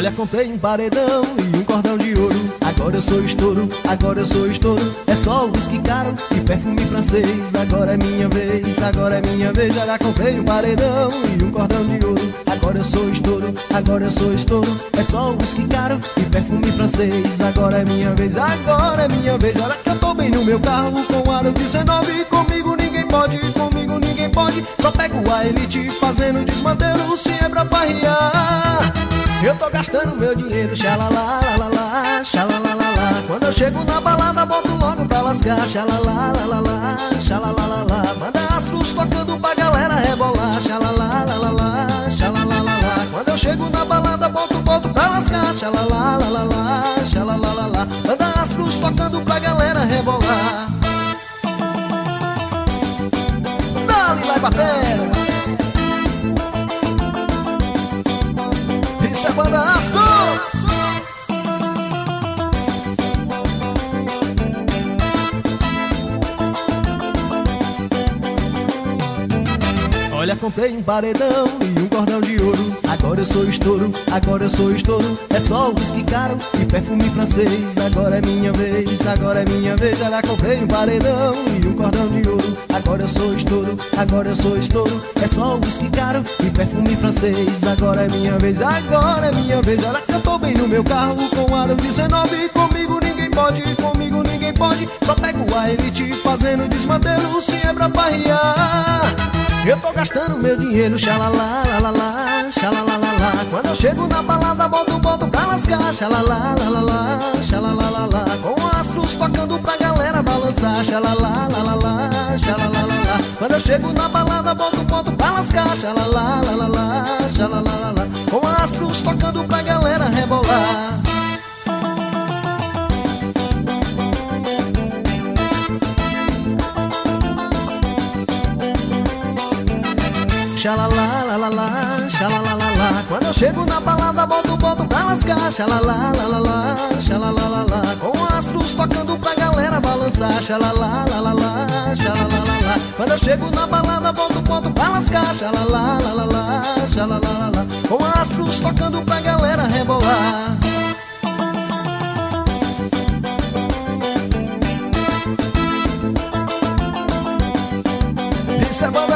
Olha, comprei um paredão e um cordão de ouro. Agora eu sou estouro, agora eu sou estouro. É só o whisky caro e perfume francês. Agora é minha vez, agora é minha vez. Olha, comprei um paredão e um cordão de ouro. Agora eu sou estouro, agora eu sou estouro. É só o whisky caro e perfume francês. Agora é minha vez, agora é minha vez. Olha que eu tô bem no meu carro com aro 19. Comigo ninguém pode, comigo ninguém pode. Só pego a elite fazendo desmantelo. Se é pra farrear, eu tô gastando meu dinheiro, xalala, lalala, xalala, lalala. Quando eu chego na balada, boto logo pra lascar, xalala, lalala, xalala, lalala. Manda astros tocando pra galera rebolar, xalala, lalala, xalala, lalala. Quando eu chego na balada, boto pra lascar, xalala, lalala, xalala, lalala. Manda astros tocando pra galera rebolar. Dali, vai batendo. Isso é banda Astros. Olha, comprei um paredão e um cordão de ouro. Agora eu sou estouro, agora eu sou estouro. É só o whisky caro e perfume francês. Agora é minha vez, agora é minha vez. Olha, comprei um paredão e um cordão de ouro. Agora eu sou estouro, agora eu sou estouro. É só o whisky caro e perfume francês. Agora é minha vez, agora é minha vez. Olha que eu tô bem no meu carro com aro 19. Comigo ninguém pode, comigo ninguém pode. Só pego a elite fazendo desmantelo. Se é pra farrear, eu tô gastando meu dinheiro, xalala, lalala, xalala, lalala. Quando eu chego na balada, boto pra lascar, xalala, lalala, xalala, lalala. Com astros tocando pra galera balançar, xalala, lalala, xalala, lalala. Quando eu chego na balada, boto pra lascar, xalala, lalala, xalala, lalala. Com astros tocando pra galera rebolar. Xalala, lalala, xalala, lalala. Quando eu chego na balada, boto pra lascar, xalala, lalala, xalala, lalala. Com astros tocando pra galera balançar, xalala, lalala, xalala, lalala. Quando eu chego na balada, boto pra lascar, xalala, lalala, xalala, lalala. Com astros tocando pra galera rebolar. Isso é bom.